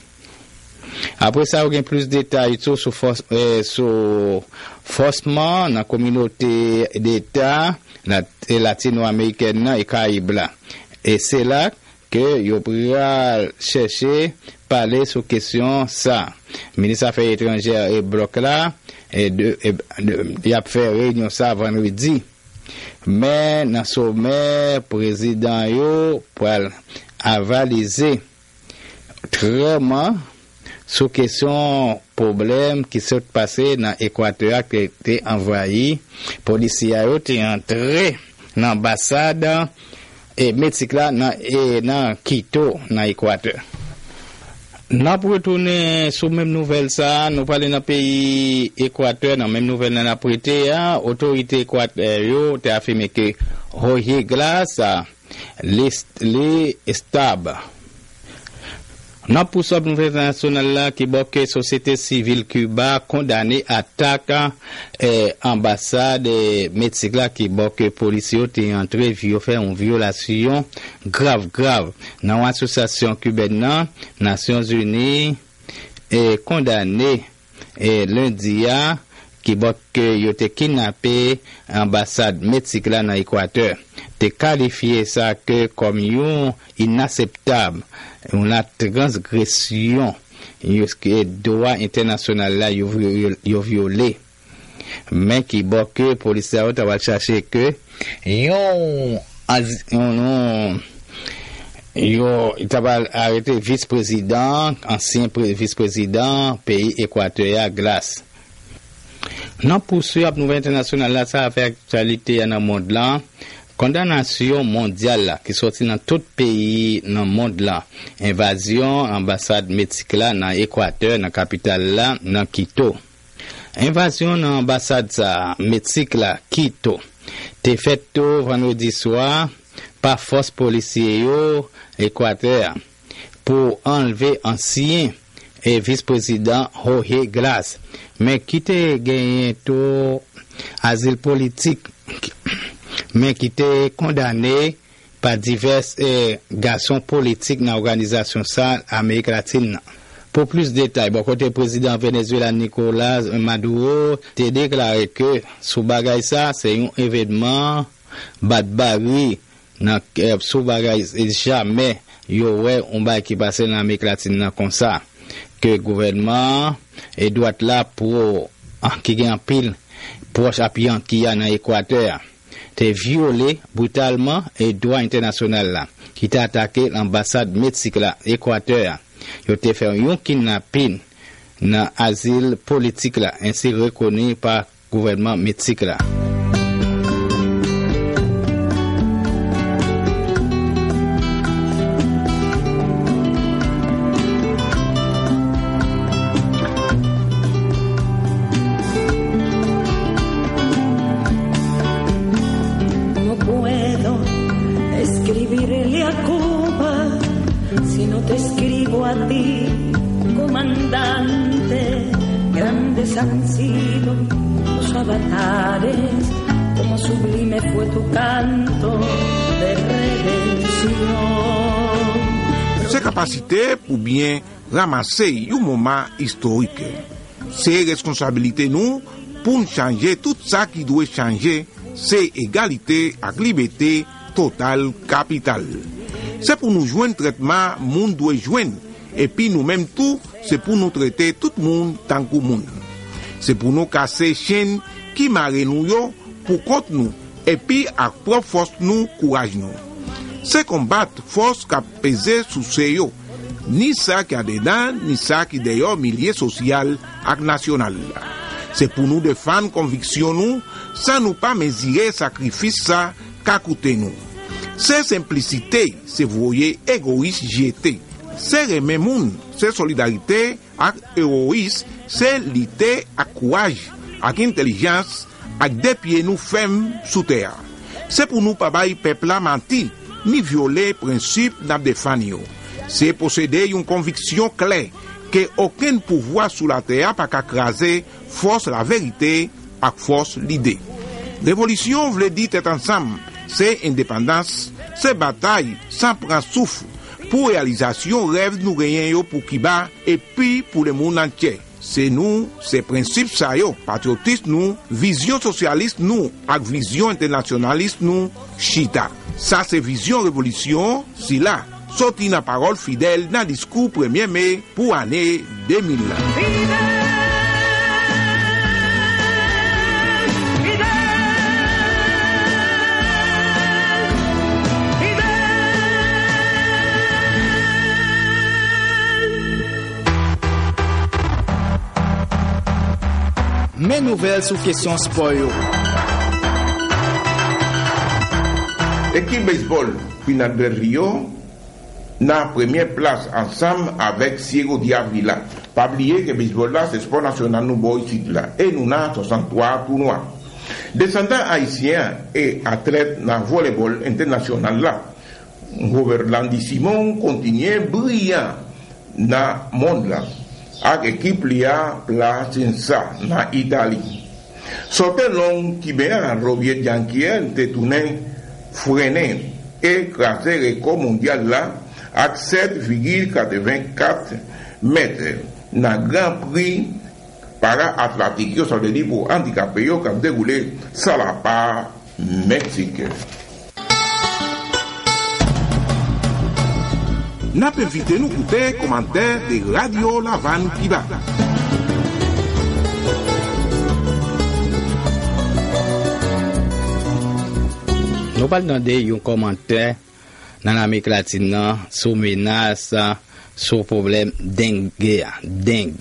Après ça, on a plus de détails sur sur force euh, sur forcement dans la communauté d'État la, latino-américaine et Caraïbes là. Et c'est là que yo pourra chercher parler sur question ça. Ministre Affaires étrangères et bloc là et de il a fait réunion ça vendredi. Mais dans sommet président yo pour avaliser vraiment sur question problème qui s'est passé dans l'Équateur qui était envahi policiers yo étaient entré dans l'ambassade et Mexique là dans et dans Quito dans l'Équateur. N'a pour retourner sur même nouvelle ça, nous parler dans pays Équateur, dans même nouvelle n'a prêté hein, autorité Équateur yo t'a affirmé que Jorge Glass les les stable. N'a pour ça nouvelle nationale là qui bloque société civile Cuba condamné attaque eh, ambassade eh, Mexique là qui bloque policiers t'es entré vio faire une violation grave grave dans l'association cubaine Nations Unies et condamné et lundi a qui bloque yo te kidnappé ambassade Mexique là dans Équateur te qualifié ça que comme yon inacceptable une transgression que droit international là yo violé mais qui bon que policier va chercher que yon yon yo il va arrêter vice-président ancien vice-président pays Équateur Glass. Non poursuivre nouvelle internationale là ça fait actualité dans le monde là. Condamnation mondiale là, qui sorti dans tout pays dans le monde là. Invasion ambassade Mexique là dans Équateur, dans capitale là, dans Quito. Invasion dans ambassade ça Mexique là, Quito. T'es fait tout vendredi soir par force policier yo Équateur pour enlever ancien et vice-président Jorge Glass, mais qui te gagné tout asile politique. Mais qui était condamné par divers eh, garçons politiques dans l'organisation ça Amérique latine. Pour plus de détails, bon côté président Venezuela Nicolas Maduro a déclaré que sous bagay ça c'est un événement bad bari dans eh, sous bagay jamais yo ouais on ba qui passer dans l'Amérique latine comme ça que gouvernement et doit là pour qui gagne pile proche appuyant qui y a dans l'Équateur te violé brutalement et droit international là qui t'a attaqué l'ambassade Mexique là Équateur yo te fait un kidnapping dans asile politique là ainsi reconnu par gouvernement Mexique là. Han sido los avatares, como sublime fue tu canto de redención. Se capacité pour bien ramasser un moment historique. C'est responsabilité nous pour nous changer tout ça qui doit changer, c'est égalité ak liberté totale capitale. C'est pour nous joindre traitement, monde doit joindre. Et puis nous-mêmes tout, c'est pour nous traiter tout le monde tant que monde. C'est pour nous casser chaîne qui marre nous yo pour contre nous. Et puis avec propre force nous, courage nous. C'est combattre force qui a pesé sous ce yo. Ni ça qui a dedans, ni ça qui d'ailleurs milieu social et national. C'est pour nous défendre conviction nous, sans nous pas mesurer sacrifice ça qu'a coûté nous. C'est simplicité, c'est voyer égoïste jeté. C'est remet moun, c'est solidarité et héroïsme, c'est lité et courage, avec intelligence, avec des pieds nous fermes sous terre. C'est pour nous pas bailler peuple la menti, ni violer principe n'a défendre. C'est posséder une conviction claire que aucun pouvoir sous la terre pas qu'écraser force la vérité avec force l'idée. Révolution veut dire être ensemble, c'est indépendance, c'est bataille sans prendre souffle. Pour réalisation, rêve nous gagnons pour Kiba et puis pour le monde entier. C'est nous, c'est principe ça yo, patriotisme nous, vision socialiste nous, avec vision internationaliste nous, chita. Ça c'est vision révolution, si là, sorti na parole fidèle dans discours premier mai pour année deux mille. Mes nouvelles sous question sport. Équipe baseball, Pinal del Rio, na première place ensemble avec Ciego Diavila. Pas oublier que baseball là, c'est sport national nous boy ici là. Et nous na soixante-trois tournois. Descendants haïtiens et athlètes dans volleyball international là. Gouvernandi Simon continue brillant dans le monde là. Avec équipe Lia Placenza na Italie. Sorte long qui bien Robier Jankier te tourné freiné et crasé le record mondial là avec sept virgule quatre-vingt-quatre mètres na Grand Prix para-atlantique ça veut dire pour handicapés qui a déroulé sur la part Mexique. N'a pas invité nous écouter commentaires de Radio Lavan Kiba. Nous parlons de un commentaire dans l'Amérique latine sur menace, sur problème dengue, dengue.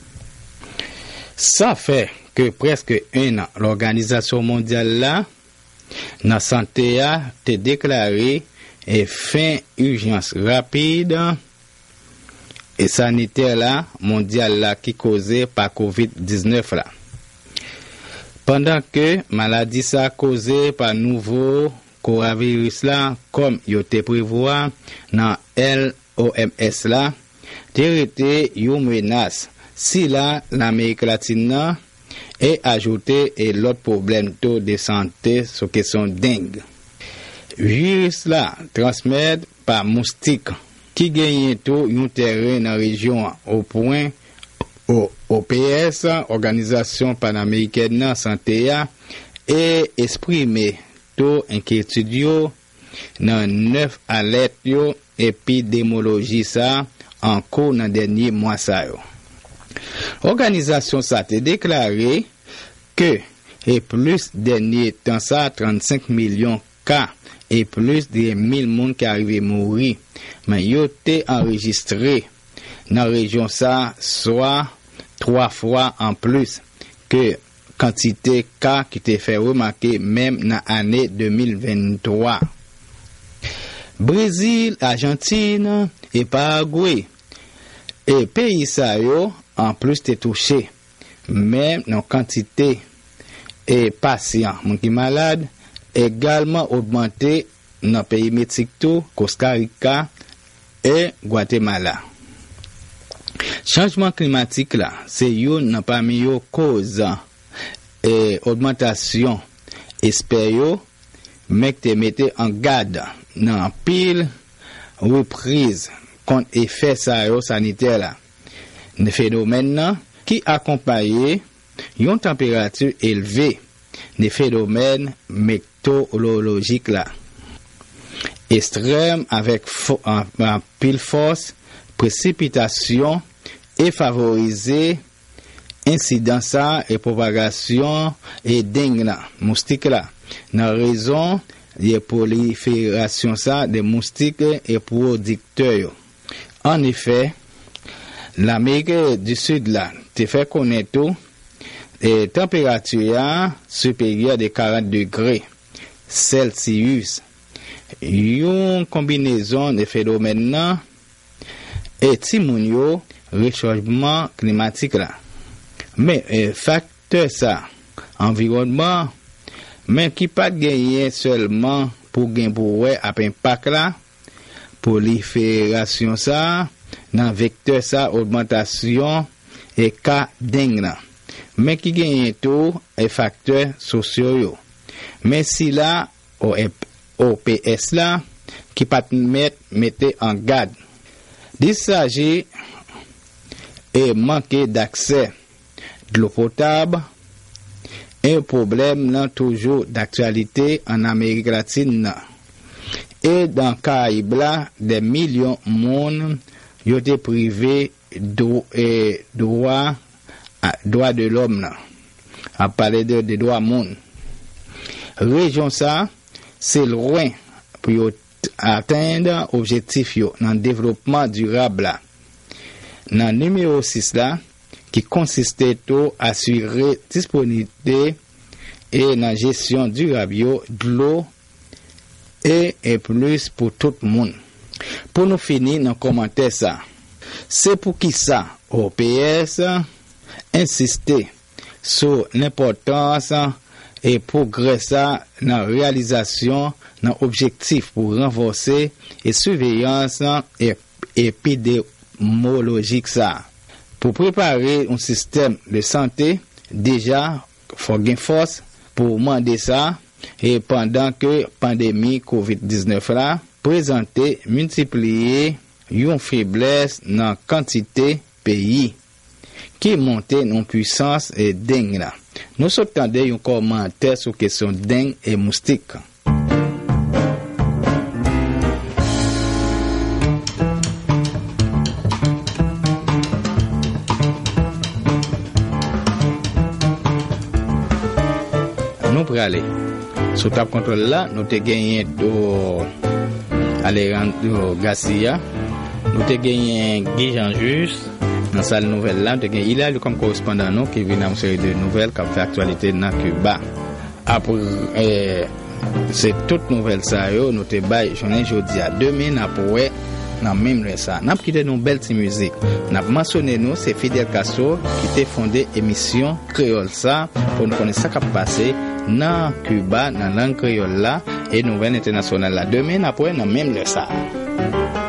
Ça fait que presque un an, l'Organisation mondiale là, dans la santé a été déclaré et fin urgence rapide et sanitaire là, mondial là qui causé par covid dix-neuf là. Pendant que maladie ça causé par nouveau coronavirus là, comme yo te prévoit dans L O M S là, été une menace si là l'Amérique latine et ajouté et l'autre problème taux de santé sur question dengue. Virus là transmet par moustique qui gagne tout un terrain dans la région au point au O P S, Organisation panaméricaine de santé, et exprimer tout inquiétude dans neuf alertes épidémiologie ça en cours dans dernier mois ça. Organisation ça a déclaré que et plus dernier temps ça trente-cinq millions cas et plus de mille personnes qui arrivent à mourir. Mais ils ont été enregistrés dans la région ça, soit trois fois en plus que quantité de cas qui étaient fait remarquer même dans l'année deux mille vingt-trois. Brésil, Argentine et Paraguay. Et pays ça yo, en plus t'es touché. Même dans quantité et patients, mon qui malade, également augmenté dans le pays Mexique, Costa Rica et Guatemala. Changement climatique là, c'est une parmi les causes et augmentation espério, mais te mettez en garde dans pile reprise contre effet sanitaire là. Le phénomène qui accompagne une température élevée, des phénomènes météorologiques là. Extrême avec fo- en, en pile force, précipitation et favoriser incidence et propagation et dengue là, moustique là. Dans raison de prolifération ça des moustiques et producteurs. En effet, l'Amérique du Sud là, te fait connaître tout et température supérieure de quarante degrés Celsius. Une combinaison de phénomènes là et timonio réchauffement climatique là. Mais euh, facteur ça, environnement, mais qui pas gagné seulement pour gagner pour à impact là, prolifération ça, dans vecteur ça, augmentation et cas dengue là. Mais qui gagne tout est facteur sociaux. Mais si là, au O P S là, qui pas mettre mettez en garde. Il s'agit et manquer d'accès de l'eau potable, un problème là toujours d'actualité en Amérique latine. Et dans le Caraïbe là, des millions de monde ont été privés de et droit droit de l'homme là. À parler de, de droits monde. Région ça, c'est loin pour atteindre objectif yo dans le développement durable là. Dans numéro six là, qui consistait à assurer disponibilité et la gestion durable de l'eau et, et plus pour tout le monde. Pour nous finir dans le commentaire ça, c'est pour qui ça, O P S, insister sur l'importance et progrès ça dans la réalisation d'un objectif pour renforcer et surveillance et épidémiologique ça. Pour préparer un système de santé, déjà, faut gain force pour demander ça, et pendant que pandémie covid dix-neuf là, présenter, multiplier, une faiblesse dans quantité pays, qui monte en puissance et dengue là. Nous attendons un commentaire sur question dengue et moustique. Nous pour aller sous table contrôle là, nous te gagné do Alejandro Garcia, nous te gagné Guy Jean-Just dans salle nouvelle là, nous te gagné il a comme correspondant nous qui vient une série de nouvelles qui fait actualité dans Cuba. Après euh, c'est toute nouvelle ça yo, nous te bail journée jeudi à demain après dans même ça. N'a quitté une belle petite musique. N'a mentionné nous c'est Fidel Castro qui t'a fondé émission créole ça pour nous connaître ça qui passé dans Cuba dans langue créole là et nouvelle internationale là demain après dans même ça.